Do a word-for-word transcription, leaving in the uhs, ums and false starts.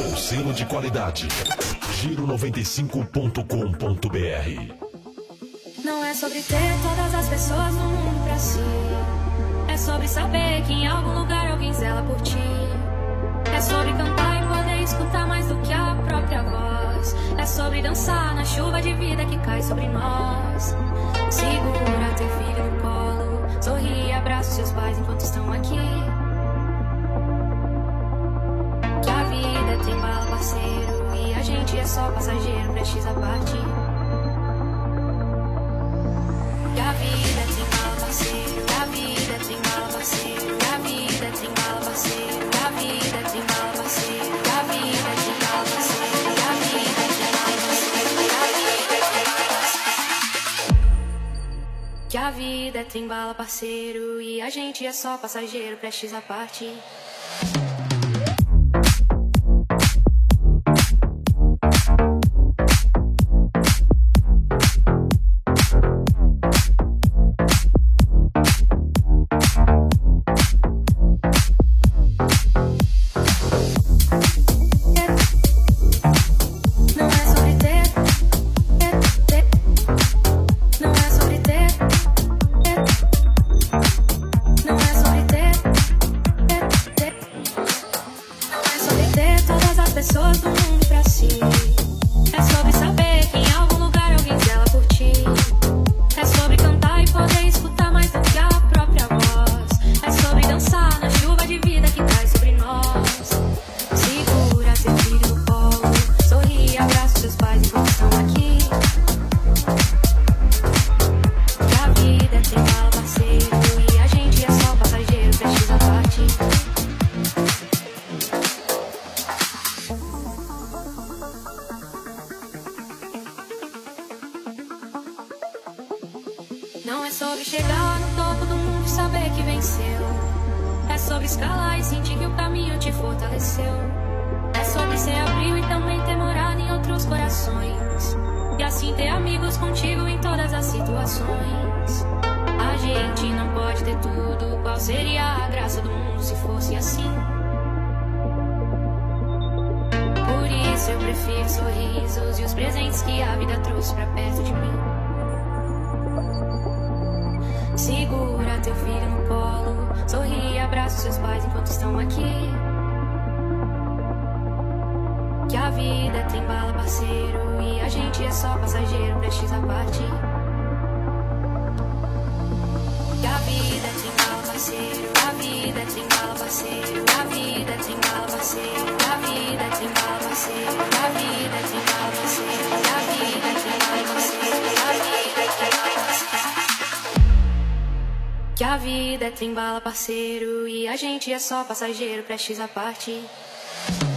com selo de qualidade. Giro noventa e cinco ponto com ponto br. Não é sobre ter todas as pessoas no mundo pra si. É sobre saber que em algum lugar alguém zela por ti. É sobre cantar e poder escutar mais do que a própria voz. É sobre dançar na chuva de vida que cai sobre nós. Segura teu filho no colo, sorri e abraça seus pais enquanto estão aqui. Que a vida tem bala, parceiro, e a gente é só passageiro, prestes a partir. Que a vida tem bala, parceiro, que a vida tem bala, parceiro, que a vida tem bala, parceiro, que a vida tem bala, parceiro, que a vida tem bala, parceiro, que a vida tem bala, parceiro, que a vida tem bala. Que a vida tem bala, parceiro, e a gente é só passageiro, prestes a partir. Não é sobre chegar no topo do mundo e saber que venceu. É sobre escalar e sentir que o caminho te fortaleceu. É sobre ser abril e também ter morado em outros corações. E assim ter amigos contigo em todas as situações. A gente não pode ter tudo. Qual seria a graça do mundo se fosse assim? Por isso eu prefiro sorrisos e os presentes que a vida trouxe pra perto de mim. Segura teu filho no colo, sorri e abraça seus pais enquanto estão aqui. Que a vida tem bala, parceiro, e a gente é só passageiro, prestes a partir. Que a vida tem bala, parceiro, a vida tem bala, parceiro, a vida tem bala, parceiro, a vida tem bala, parceiro, a vida tem bala, parceiro, a vida tem bala, parceiro, a vida tem bala, parceiro. Que a vida tem bala, parceiro, e a gente é só passageiro, prestes a partir.